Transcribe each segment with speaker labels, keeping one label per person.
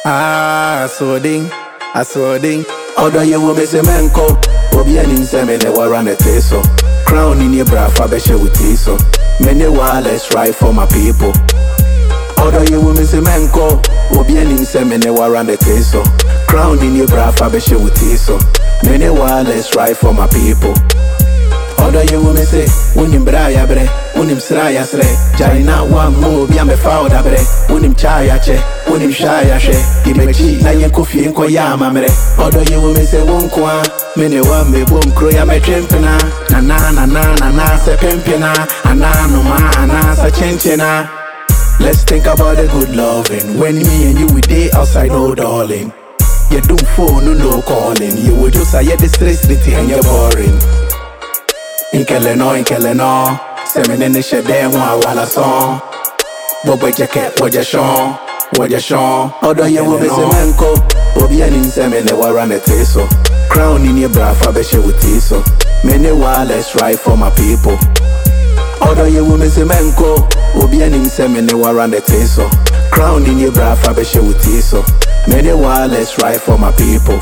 Speaker 1: Ah, I saw ding. Although you will miss a man call, Obi and in Semen, they were on the teso. Crown in your bra, Fabesha with teso. Many wireless right for my people. Although you will miss a man call, Obi and in Semen, they were on the teso. Crown in your bra, Fabesha with teso. Many wireless right for my people. Although you will miss it, Unim Braya bre, Unim Sraya sre, Jaina one move, Yame Fauda bre, Unim Chaya che, Unim Shaya she, Gimechi, Nayan Kofi and Koyama mre. Although you will miss it, one kwa, many one me boom, Kroya me trimpina, na se pimpina, no ma, sa chenchina. Let's think about the good loving, when me and you we day outside, oh darling. You do phone, no calling, you would just say the stress, and you're boring. Inkele no, Semenene shede mwa wala son. Bobo jacket, waja shon. Although you will be semenko, Obi and in Semene waran the teso. Crown in your bra, Fabesha with teso. Many wireless right for my people. Although you will be semenko, Obi and in Semene waran the teso. Crown in your bra, Fabesha with teso. Many wireless right for my people.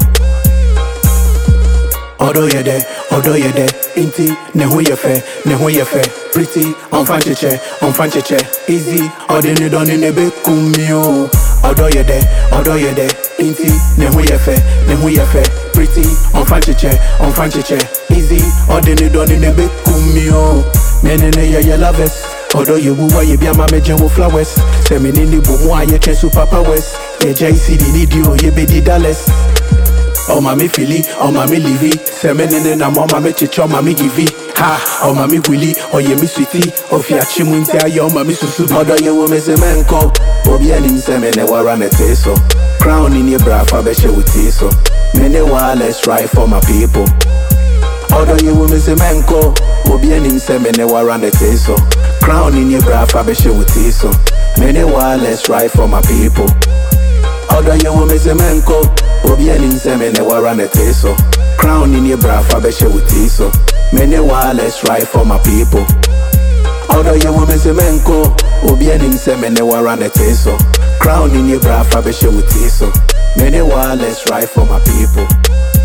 Speaker 1: Although you're there, inti, nehu ye fe, pretty, on fancheche, easy, ordinary done in a big kumio. Although you're there, inti, nehu ye fe, pretty, on fancheche, easy, ordinary done in a big kumio. Menene ya lovers, although you woo you be a mamajan with flowers, seminini bumwa ye chen super powers, ye JCD need you, ye be the dollars. Oh mami fili, oh mami livi, semenene na mo mami chicho mami givi. Ha, oh mami willy, oh ye mi sweetie, oh fia chimunti ayo mami susu. Although you will miss a man call, Obi and in semene waran the teso. Crown in your bra, Fabesha with teso. Many wireless right for my people. Although you will miss a man call, Obi and in semene waran the teso. Crown in your bra, Fabesha with teso. Many wireless right for my people. Although you will miss a man call, Obi and in Semene waran the teso. Crown in your bra, Fabesha with teso. Many wireless right for my people. Although you will miss a man call, Obi and in Semene waran the teso. Crown in your bra, Fabesha with teso. Many wireless right for my people.